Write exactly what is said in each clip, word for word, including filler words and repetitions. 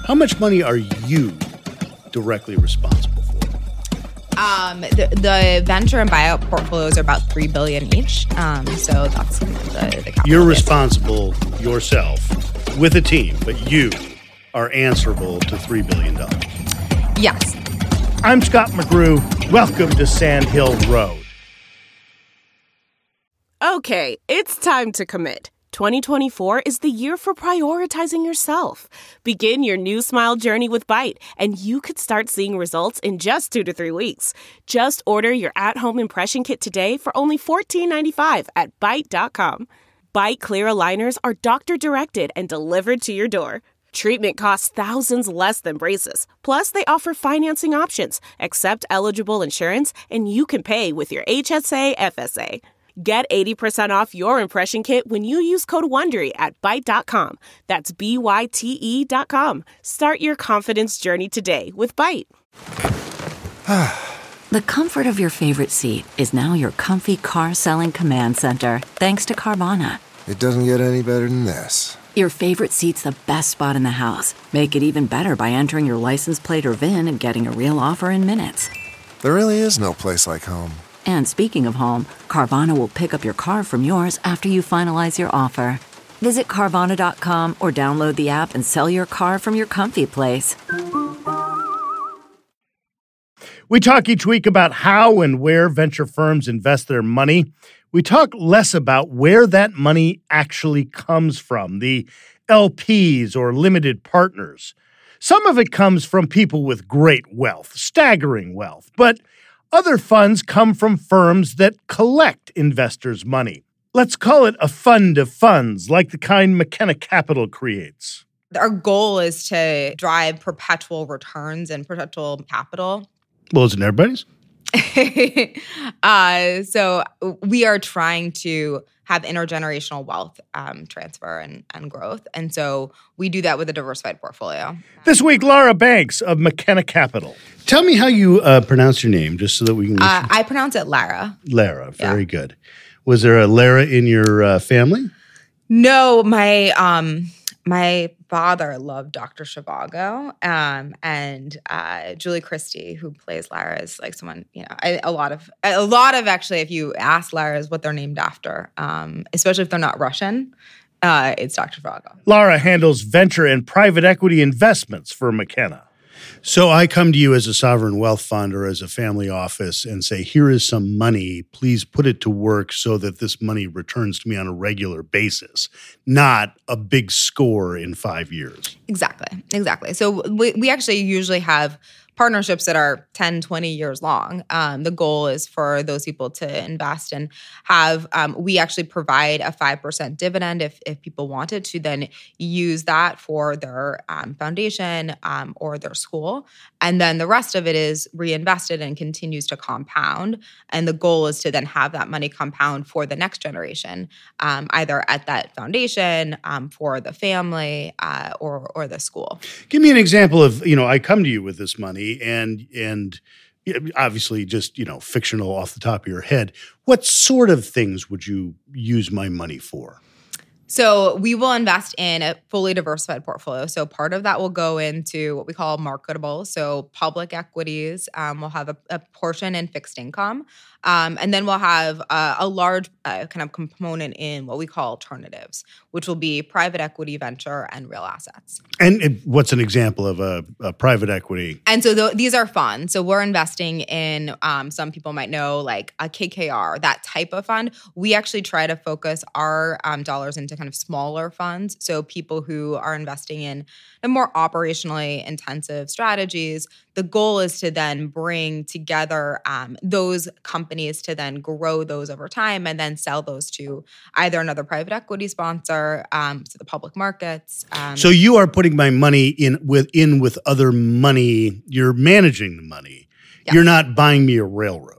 How much money are you directly responsible for? Um, the, the venture and buyout portfolios are about three billion dollars each. Um, so that's the, the capital. You're responsible yourself with a team, but you are answerable to three billion dollars. Yes. I'm Scott McGrew. Welcome to Sand Hill Road. Okay, it's time to commit. twenty twenty-four is the year for prioritizing yourself. Begin your new smile journey with Byte, and you could start seeing results in just two to three weeks. Just order your at-home impression kit today for only fourteen ninety-five at byte dot com. Byte clear aligners are doctor-directed and delivered to your door. Treatment costs thousands less than braces. Plus, they offer financing options, accept eligible insurance, and you can pay with your H S A F S A. Get eighty percent off your impression kit when you use code WONDERY at byte dot com. That's B Y T E dot com. Start your confidence journey today with Byte. The comfort of your favorite seat is now your comfy car-selling command center, thanks to Carvana. It doesn't get any better than this. Your favorite seat's the best spot in the house. Make it even better by entering your license plate or V I N and getting a real offer in minutes. There really is no place like home. And speaking of home, Carvana will pick up your car from yours after you finalize your offer. Visit Carvana dot com or download the app and sell your car from your comfy place. We talk each week about how and where venture firms invest their money. We talk less about where that money actually comes from, the L Ps or limited partners. Some of it comes from people with great wealth, staggering wealth, but other funds come from firms that collect investors' money. Let's call it a fund of funds, like the kind McKenna Capital creates. Our goal is to drive perpetual returns and perpetual capital. Well, isn't everybody's? uh, so we are trying to have intergenerational wealth um, transfer and, and growth. And so we do that with a diversified portfolio. This week, Lara Banks of McKenna Capital. Tell me how you uh, pronounce your name, just so that we can... Uh, I pronounce it Lara. Lara, very Yeah. good. Was there a Lara in your uh, family? No, my um, my father loved Doctor Zhivago, um, and uh, Julie Christie, who plays Lara, is like someone, you know, I, a lot of, a lot of actually, if you ask Laras what they're named after, um, especially if they're not Russian, uh, it's Doctor Zhivago. Lara handles venture and private equity investments for McKenna. So I come to you as a sovereign wealth fund or as a family office and say, here is some money. Please put it to work so that this money returns to me on a regular basis, not a big score in five years. Exactly, exactly. So we, we actually usually have partnerships that are ten, twenty years long. Um, the goal is for those people to invest and have, um, we actually provide a five percent dividend if, if people wanted to then use that for their um, foundation um, or their school. And then the rest of it is reinvested and continues to compound. And the goal is to then have that money compound for the next generation, um, either at that foundation, um, for the family, uh, or, or the school. Give me an example of, you know, I come to you with this money and and obviously just, you know, fictional off the top of your head. What sort of things would you use my money for? So we will invest in a fully diversified portfolio. So part of that will go into what we call marketable. So public equities, um, we'll have a, a portion in fixed income. Um, and then we'll have uh, a large uh, kind of component in what we call alternatives, which will be private equity, venture, and real assets. And it, what's an example of a, a private equity? And so th- these are funds. So we're investing in, um, some people might know, like a K K R, that type of fund. We actually try to focus our um, dollars into kind of smaller funds. So people who are investing in the more operationally intensive strategies, the goal is to then bring together um, those companies to then grow those over time and then sell those to either another private equity sponsor, um, to the public markets. Um, So you are putting my money in with in with other money. You're managing the money. Yeah. You're not buying me a railroad.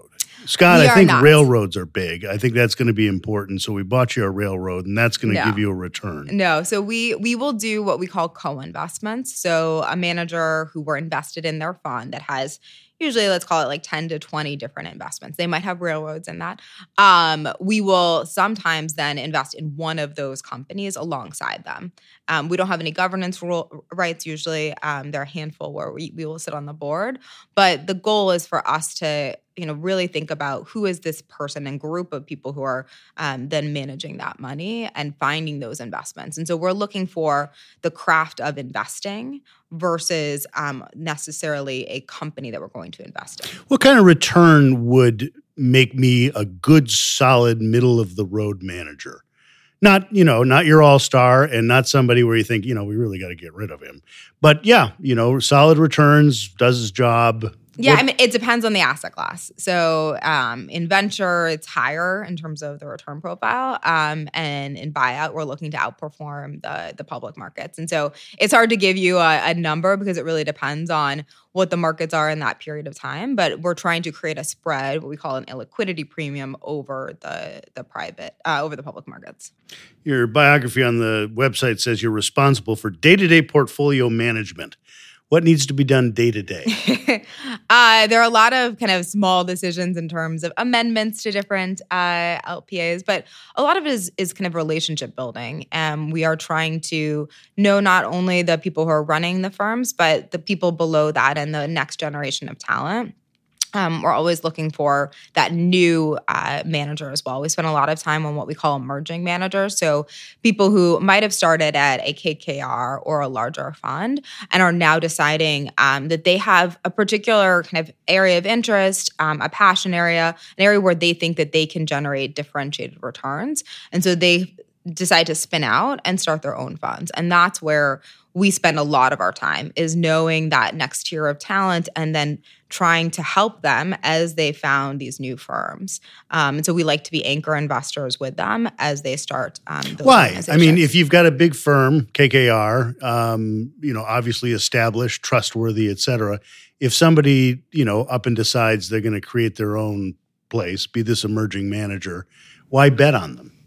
Scott, We I are think not. railroads are big. I think that's going to be important. So we bought you a railroad, and that's going to No. give you a return. No, so we we will do what we call co-investments. So a manager who we're invested in their fund that has usually, let's call it like ten to twenty different investments. They might have railroads in that. Um, we will sometimes then invest in one of those companies alongside them. Um, we don't have any governance rule, rights usually. Um, there are a handful where we, we will sit on the board. But the goal is for us to you know, really think about who is this person and group of people who are um, then managing that money and finding those investments. And so we're looking for the craft of investing versus um, necessarily a company that we're going to invest in. What kind of return would make me a good, solid, middle-of-the-road manager? Not, you know, not your all-star and not somebody where you think, you know, we really got to get rid of him. But yeah, you know, solid returns, does his job. Yeah, What- I mean, it depends on the asset class. So um, in venture, it's higher in terms of the return profile. Um, and in buyout, we're looking to outperform the, the public markets. And so it's hard to give you a, a number because it really depends on what the markets are in that period of time. But we're trying to create a spread, what we call an illiquidity premium over the, the private, uh, over the public markets. Your biography on the website says you're responsible for day-to-day portfolio management. What needs to be done day to day? Uh, there are a lot of kind of small decisions in terms of amendments to different uh, L P As, but a lot of it is, is kind of relationship building. Um, we are trying to know not only the people who are running the firms, but the people below that and the next generation of talent. Um, we're always looking for that new uh, manager as well. We spend a lot of time on what we call emerging managers. So people who might have started at a K K R or a larger fund and are now deciding um, that they have a particular kind of area of interest, um, a passion area, an area where they think that they can generate differentiated returns. And so they decide to spin out and start their own funds. And that's where we spend a lot of our time, is knowing that next tier of talent and then trying to help them as they found these new firms. Um, and so we like to be anchor investors with them as they start um, those Why? I mean, organizations. if you've got a big firm, K K R, um, you know, obviously established, trustworthy, et cetera. If somebody, you know, up and decides they're going to create their own place, be this emerging manager, why bet on them?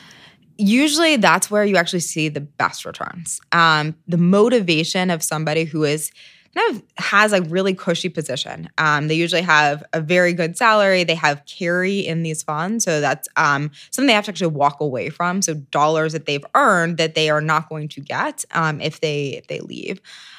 Usually that's where you actually see the best returns. Um, the motivation of somebody who is kind of has a really cushy position. Um, they usually have a very good salary. They have carry in these funds. So that's um, something they have to actually walk away from. So dollars that they've earned that they are not going to get um, if they if they leave.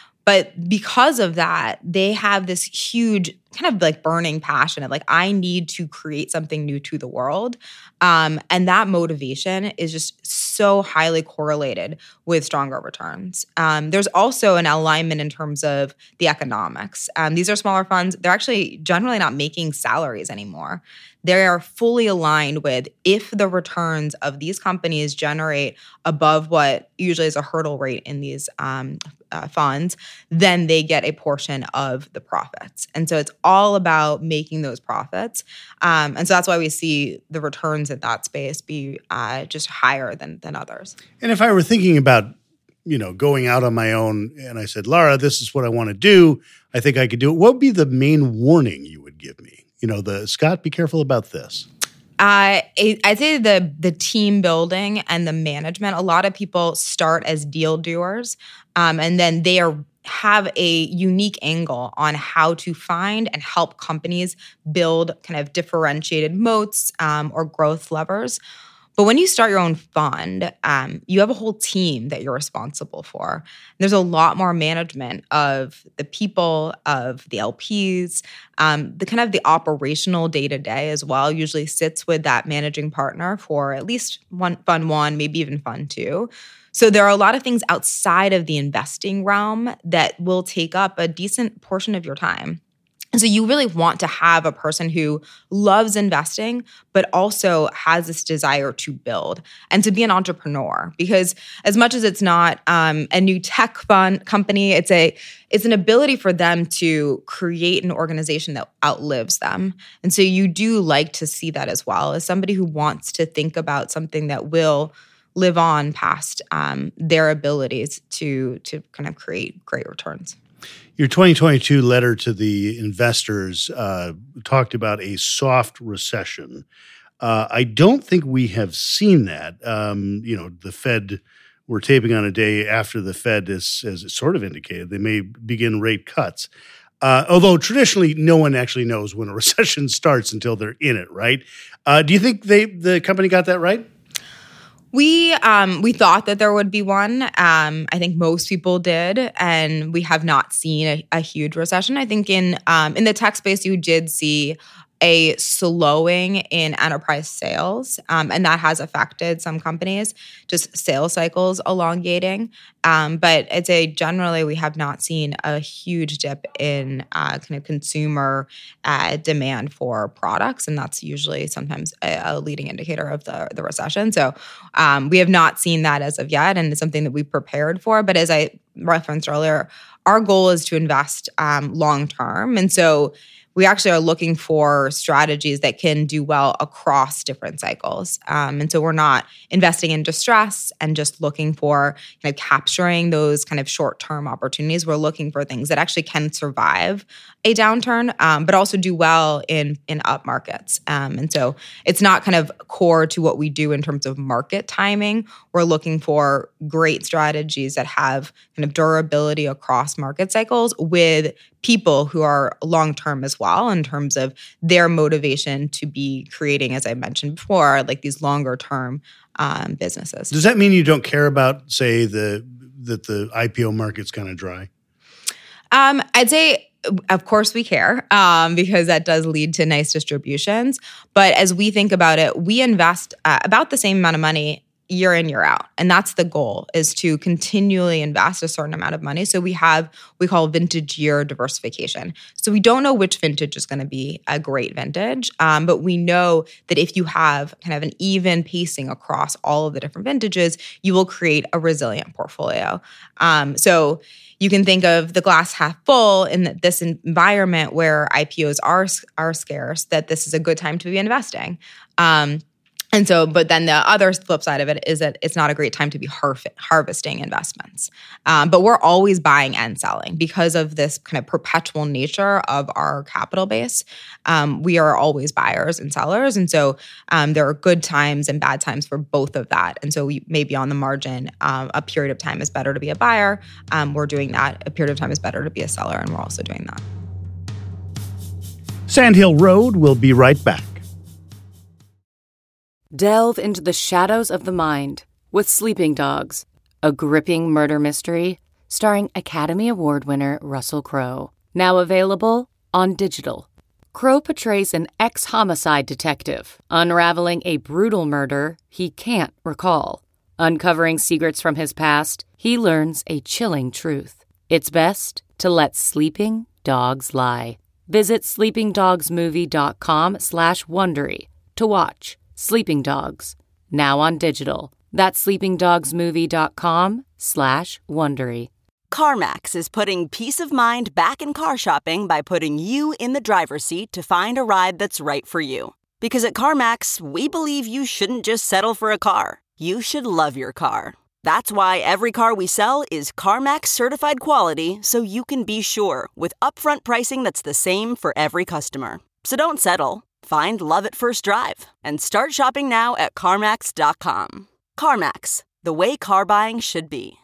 But because of that, they have this huge kind of like burning passion of like, I need to create something new to the world. Um, and that motivation is just so highly correlated with stronger returns. Um, there's also an alignment in terms of the economics. Um, these are smaller funds. They're actually generally not making salaries anymore. They are fully aligned with if the returns of these companies generate above what usually is a hurdle rate in these um, uh, funds, then they get a portion of the profits. And so it's all about making those profits. Um, and so that's why we see the returns at that space be uh, just higher than, than others. And if I were thinking about, you know, going out on my own and I said, Lara, this is what I want to do, I think I could do it. What would be the main warning you would give me? You know, the Scott, be careful about this. Uh, I'd say the the team building and the management. A lot of people start as deal doers, um, and then they are have a unique angle on how to find and help companies build kind of differentiated moats um, or growth levers. But when you start your own fund, um, you have a whole team that you're responsible for. There's a lot more management of the people, of the L Ps, um, the kind of the operational day-to-day as well usually sits with that managing partner for at least one fund one, maybe even fund two. So there are a lot of things outside of the investing realm that will take up a decent portion of your time. And so you really want to have a person who loves investing, but also has this desire to build and to be an entrepreneur. Because as much as it's not um, a new tech fund company, it's a it's an ability for them to create an organization that outlives them. And so you do like to see that as well as somebody who wants to think about something that will live on past um, their abilities to to kind of create great returns. Your twenty twenty-two letter to the investors uh, talked about a soft recession. Uh, I don't think we have seen that. Um, you know, the Fed, we're taping on a day after the Fed is, as it sort of indicated, they may begin rate cuts. Uh, although traditionally, no one actually knows when a recession starts until they're in it, right? Uh, do you think they the company got that right? We um, we thought that there would be one. Um, I think most people did, and we have not seen a, a huge recession. I think in um, in the tech space, you did see a slowing in enterprise sales, um, and that has affected some companies, just sales cycles elongating. Um, but I'd say generally we have not seen a huge dip in uh, kind of consumer uh, demand for products, and that's usually sometimes a, a leading indicator of the, the recession. So um, we have not seen that as of yet, and it's something that we prepared for. But as I referenced earlier, our goal is to invest um, long term, and so we actually are looking for strategies that can do well across different cycles. Um, and so we're not investing in distress and just looking for kind of capturing those kind of short-term opportunities. We're looking for things that actually can survive a downturn, um, but also do well in, in up markets. Um, and so it's not kind of core to what we do in terms of market timing. We're looking for great strategies that have kind of durability across market cycles with people who are long-term as well in terms of their motivation to be creating, as I mentioned before, like these longer-term um, businesses. Does that mean you don't care about, say, the that the I P O market's kind of dry? Um, I'd say, of course, we care um, because that does lead to nice distributions. But as we think about it, we invest uh, about the same amount of money year in, year out. And that's the goal, is to continually invest a certain amount of money. So we have, we call vintage year diversification. So we don't know which vintage is going to be a great vintage, um, but we know that if you have kind of an even pacing across all of the different vintages, you will create a resilient portfolio. Um, so you can think of the glass half full in this environment where I P Os are, are scarce, that this is a good time to be investing. Um, And so, but then the other flip side of it is that it's not a great time to be har- harvesting investments. Um, but we're always buying and selling because of this kind of perpetual nature of our capital base. Um, we are always buyers and sellers. And so um, there are good times and bad times for both of that. And so we, maybe on the margin, um, a period of time is better to be a buyer. Um, we're doing that. A period of time is better to be a seller. And we're also doing that. Sandhill Road will be right back. Delve into the shadows of the mind with Sleeping Dogs, a gripping murder mystery starring Academy Award winner Russell Crowe. Now available on digital. Crowe portrays an ex-homicide detective unraveling a brutal murder he can't recall. Uncovering secrets from his past, he learns a chilling truth. It's best to let sleeping dogs lie. Visit sleepingdogsmovie.com slash Wondery to watch Sleeping Dogs, now on digital. That's sleepingdogsmovie.com slash Wondery. CarMax is putting peace of mind back in car shopping by putting you in the driver's seat to find a ride that's right for you. Because at CarMax, we believe you shouldn't just settle for a car. You should love your car. That's why every car we sell is CarMax certified quality, so you can be sure with upfront pricing that's the same for every customer. So don't settle. Find love at first drive and start shopping now at CarMax dot com. CarMax, the way car buying should be.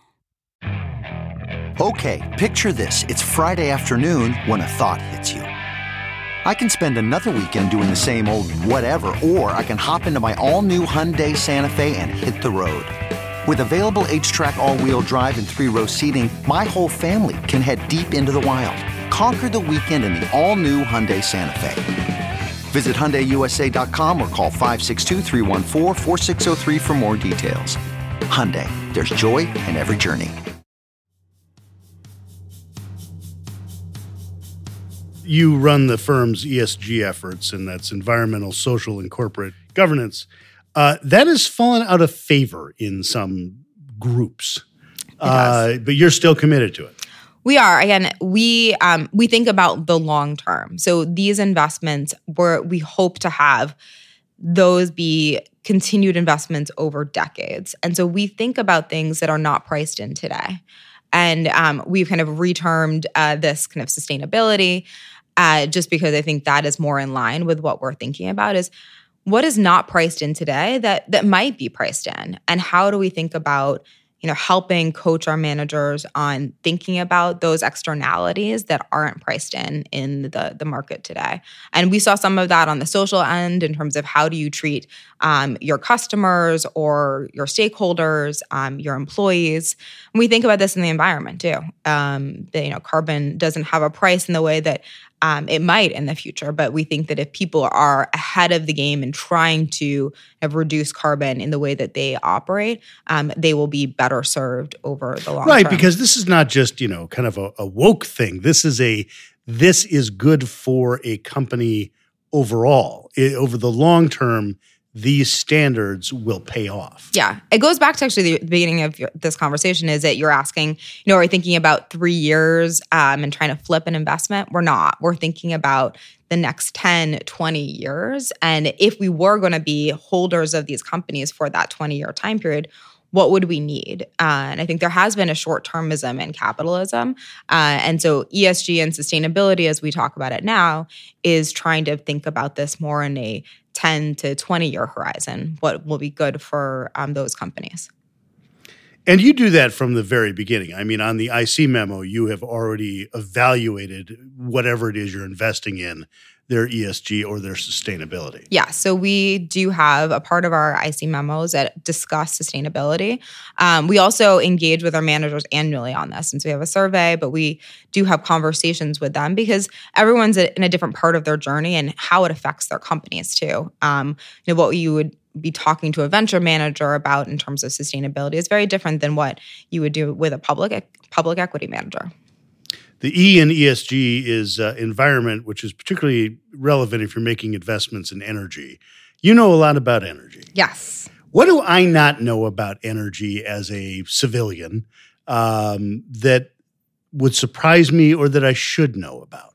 Okay, picture this. It's Friday afternoon when a thought hits you. I can spend another weekend doing the same old whatever, or I can hop into my all-new Hyundai Santa Fe and hit the road. With available H-Track all-wheel drive and three-row seating, my whole family can head deep into the wild. Conquer the weekend in the all-new Hyundai Santa Fe. Visit Hyundai U S A dot com or call five six two, three one four, four six zero three for more details. Hyundai, there's joy in every journey. You run the firm's E S G efforts, and that's environmental, social, and corporate governance. Uh, that has fallen out of favor in some groups, uh, but you're still committed to it. We are. Again, we um, we think about the long term. So these investments, we're, we hope to have those be continued investments over decades. And so we think about things that are not priced in today. And um, we've kind of retermed uh, this kind of sustainability uh, just because I think that is more in line with what we're thinking about is what is not priced in today that that might be priced in, and how do we think about, you know, helping coach our managers on thinking about those externalities that aren't priced in in the, the market today. And we saw some of that on the social end in terms of how do you treat um, your customers or your stakeholders, um, your employees. And we think about this in the environment too. Um, that, you know, carbon doesn't have a price in the way that Um, it might in the future, but we think that if people are ahead of the game and trying to have reduce carbon in the way that they operate, um, they will be better served over the long right, term. Right, because this is not just, you know, kind of a, a woke thing. This is a, this is good for a company overall. It, over the long term, these standards will pay off. Yeah. It goes back to actually the beginning of your, this conversation is that you're asking, you know, are we thinking about three years um, and trying to flip an investment? We're not. We're thinking about the next ten, twenty years. And if we were going to be holders of these companies for that twenty-year time period, what would we need? Uh, and I think there has been a short-termism in capitalism. Uh, and so E S G and sustainability, as we talk about it now, is trying to think about this more in a ten to twenty-year horizon, what will be good for um, those companies. And you do that from the very beginning. I mean, on the I C memo, you have already evaluated whatever it is you're investing in, their E S G or their sustainability. Yeah, so we do have a part of our I C memos that discuss sustainability. Um, we also engage with our managers annually on this. And so we have a survey, but we do have conversations with them because everyone's in a different part of their journey and how it affects their companies too. Um, you know, what you would be talking to a venture manager about in terms of sustainability is very different than what you would do with a public public equity manager. The E in E S G is uh, environment, which is particularly relevant if you're making investments in energy. You know a lot about energy. Yes. What do I not know about energy as a civilian um, that would surprise me or that I should know about?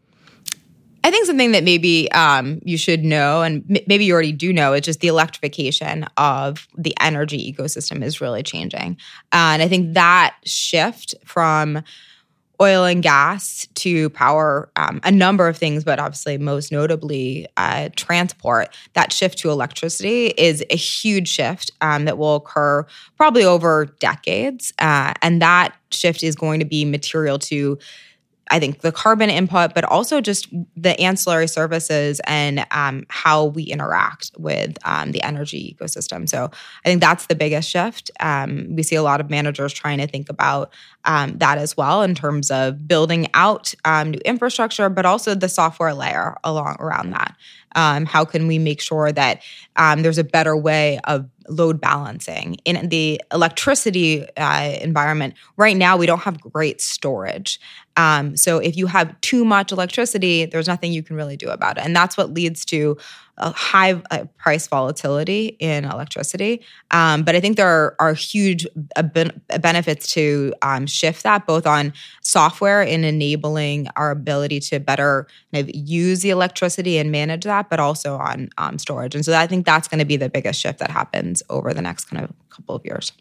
I think something that maybe um, you should know, and m- maybe you already do know, is just the electrification of the energy ecosystem is really changing. Uh, and I think that shift from oil and gas to power um, a number of things, but obviously most notably uh, transport, that shift to electricity is a huge shift um, that will occur probably over decades. Uh, and that shift is going to be material to, I think, the carbon input, but also just the ancillary services and um, how we interact with um, the energy ecosystem. So I think that's the biggest shift. Um, we see a lot of managers trying to think about um, that as well in terms of building out um, new infrastructure, but also the software layer along around that. Um, how can we make sure that um, there's a better way of load balancing in the electricity uh, environment? Right now, we don't have great storage. Um, so if you have too much electricity, there's nothing you can really do about it. And that's what leads to a high uh, price volatility in electricity. Um, but I think there are, are huge uh, ben- benefits to um, shift that, both on software in enabling our ability to better kind of use the electricity and manage that, but also on um, storage. And so I think that's going to be the biggest shift that happens over the next kind of couple of years.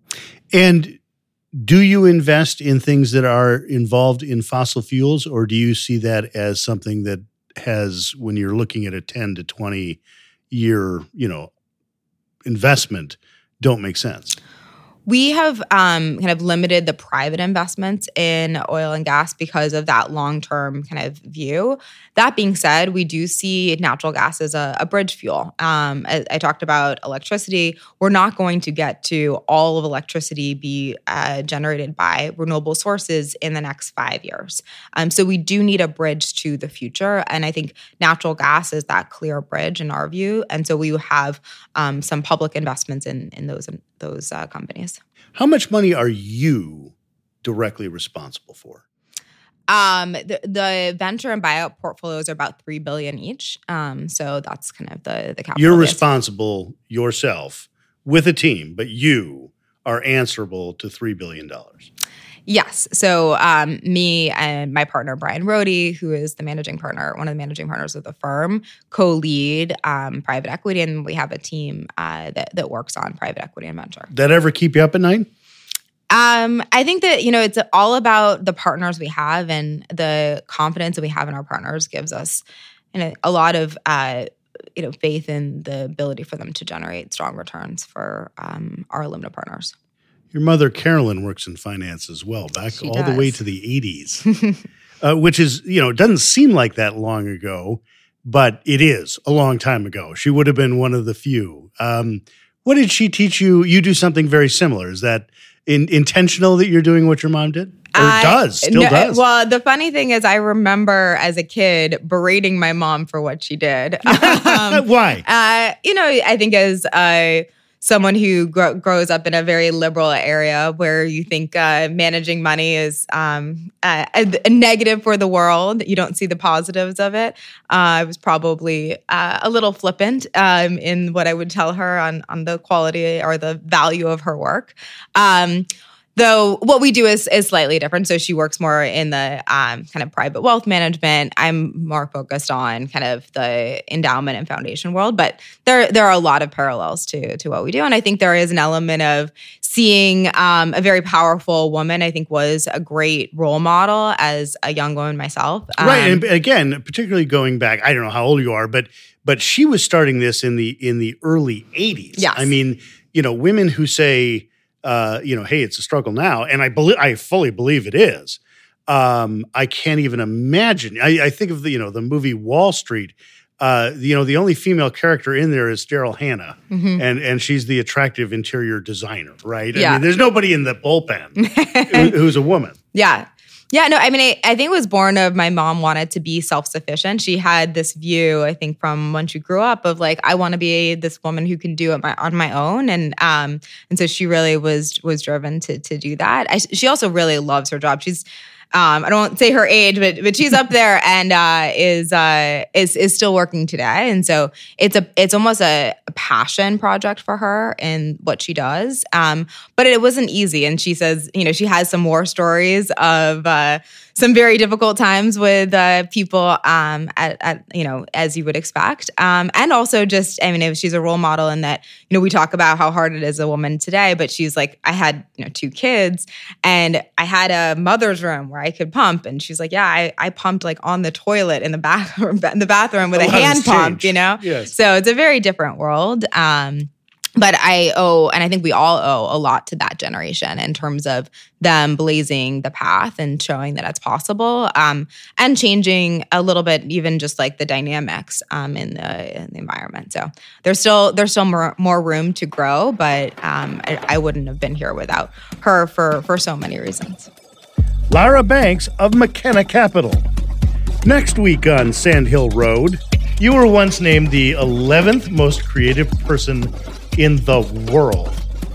And do you invest in things that are involved in fossil fuels, or do you see that as something that has, when you're looking at a ten to twenty year, you know, investment, don't make sense? We have um, kind of limited the private investments in oil and gas because of that long-term kind of view. That being said, we do see natural gas as a, a bridge fuel. Um, I, I talked about electricity. We're not going to get to all of electricity be uh, generated by renewable sources in the next five years. Um, so we do need a bridge to the future. And I think natural gas is that clear bridge in our view. And so we have um, some public investments in, in those, in those uh, companies. How much money are you directly responsible for? Um, the, the venture and buyout portfolios are about three billion dollars each. Um, so that's kind of the the capital. You're base. responsible yourself with a team, but you are answerable to three billion dollars. Yes. So um, me and my partner, Brian Rohde, who is the managing partner, one of the managing partners of the firm, co-lead um, private equity, and we have a team uh, that, that works on private equity and venture. That ever keep you up at night? Um, I think that, you know, it's all about the partners we have, and the confidence that we have in our partners gives us, you know, a lot of, uh, you know, faith in the ability for them to generate strong returns for um, our Illumina partners. Your mother, Carolyn, works in finance as well, back She all does. the way to the eighties, uh, which is, you know, it doesn't seem like that long ago, but it is a long time ago. She would have been one of the few. Um, what did she teach you? You do something very similar. Is that in, intentional that you're doing what your mom did? Or I- does, still no, does? Well, the funny thing is I remember as a kid berating my mom for what she did. Um, Why? Uh, you know, I think as uh, someone who gro- grows up in a very liberal area where you think uh, managing money is um, a, a negative for the world, you don't see the positives of it. Uh, I was probably uh, a little flippant um, in what I would tell her on, on the quality or the value of her work. Um, Though what we do is is slightly different. So she works more in the um, kind of private wealth management. I'm more focused on kind of the endowment and foundation world. But there there are a lot of parallels to to what we do. And I think there is an element of seeing um, a very powerful woman, I think was a great role model as a young woman myself. Um, Right. And again, particularly going back, I don't know how old you are, but but she was starting this in the in the early eighties. Yes. I mean, you know, women who say, Uh, you know, hey, it's a struggle now, and I believe, I fully believe it is. Um, I can't even imagine. I, I think of the, you know, the movie Wall Street. Uh, you know, the only female character in there is Daryl Hannah, Mhm. and and she's the attractive interior designer, right? I Yeah. mean, there's nobody in the bullpen who, who's a woman. Yeah. Yeah, no, I mean, I, I think it was born of my mom wanted to be self-sufficient. She had this view, I think, from when she grew up of like, I want to be this woman who can do it my, on my own. And um, and so she really was was driven to to do that. I, she also really loves her job. She's, um, I don't say her age, but but she's up there and uh, is uh, is is still working today. And so it's a it's almost a, a passion project for her in what she does. Um, but it wasn't easy. And she says, you know, she has some war stories of uh, some very difficult times with uh, people um, at, at, you know, as you would expect. Um, and also just, I mean, if she's a role model in that, you know, we talk about how hard it is as a woman today, but she's like, I had, you know, two kids and I had a mother's room where I could pump. And she's like, yeah, I, I pumped like on the toilet in the bathroom, in the bathroom with A a, lot has hand pump, changed. you know? Yes. So it's a very different world. Um, But I owe, and I think we all owe a lot to that generation in terms of them blazing the path and showing that it's possible, um, and changing a little bit, even just like the dynamics um, in, the, in the environment. So there's still there's still more, more room to grow, but um, I, I wouldn't have been here without her for for so many reasons. Lara Banks of McKenna Capital. Next week on Sand Hill Road, you were once named the eleventh most creative person in the world.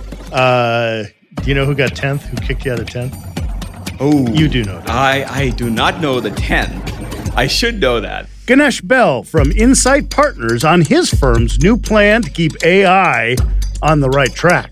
Uh, do you know who got tenth? Who kicked you out of tenth? Oh, You do know that. I, I do not know the ten. I should know that. Ganesh Bell from Insight Partners on his firm's new plan to keep A I on the right track.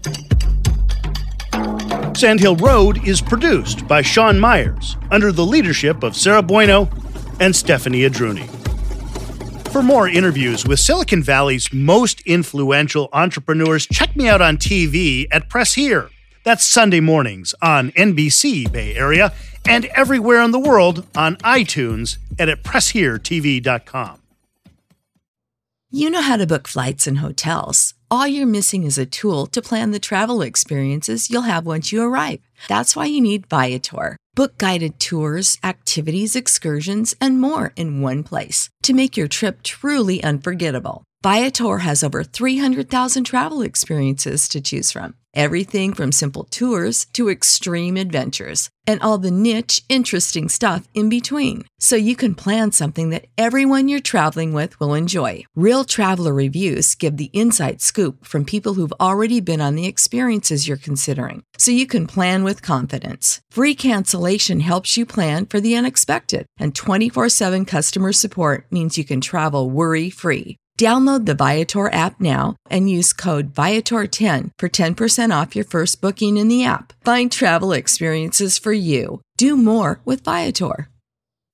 Sand Hill Road is produced by Sean Myers under the leadership of Sarah Bueno and Stephanie Adruni. For more interviews with Silicon Valley's most influential entrepreneurs, check me out on T V at Press Here. That's Sunday mornings on N B C Bay Area and everywhere in the world on iTunes and at press here t v dot com. You know how to book flights and hotels. All you're missing is a tool to plan the travel experiences you'll have once you arrive. That's why you need Viator. Book guided tours, activities, excursions, and more in one place to make your trip truly unforgettable. Viator has over three hundred thousand travel experiences to choose from. Everything from simple tours to extreme adventures and all the niche, interesting stuff in between. So you can plan something that everyone you're traveling with will enjoy. Real traveler reviews give the inside scoop from people who've already been on the experiences you're considering. So you can plan with confidence. Free cancellation helps you plan for the unexpected. And twenty-four seven customer support means you can travel worry-free. Download the Viator app now and use code Viator ten for ten percent off your first booking in the app. Find travel experiences for you. Do more with Viator.